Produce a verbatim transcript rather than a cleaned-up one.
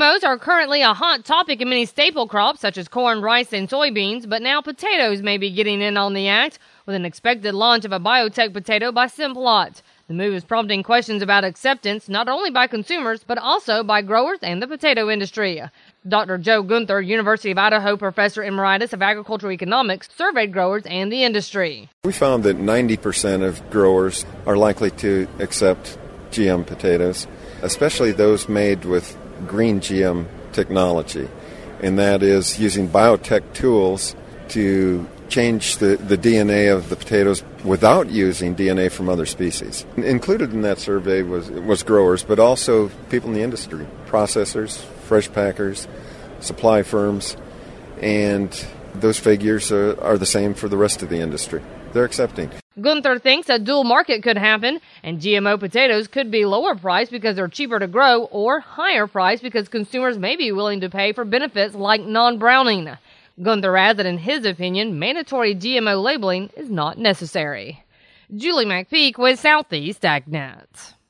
M Os are currently a hot topic in many staple crops such as corn, rice, and soybeans, but now potatoes may be getting in on the act with an expected launch of a biotech potato by Simplot. The move is prompting questions about acceptance not only by consumers but also by growers and the potato industry. Doctor Joe Gunther, University of Idaho professor emeritus of agricultural economics, surveyed growers and the industry. We found that ninety percent of growers are likely to accept G M potatoes, especially those made with green G M technology, and that is using biotech tools to change the, the D N A of the potatoes without using D N A from other species. Included in that survey was was growers, but also people in the industry, processors, fresh packers, supply firms, and those figures are, are the same for the rest of the industry. They're accepting. Gunther thinks a dual market could happen, and G M O potatoes could be lower priced because they're cheaper to grow, or higher priced because consumers may be willing to pay for benefits like non-browning. Gunther adds that in his opinion, mandatory G M O labeling is not necessary. Julie McPeak with Southeast AgNet.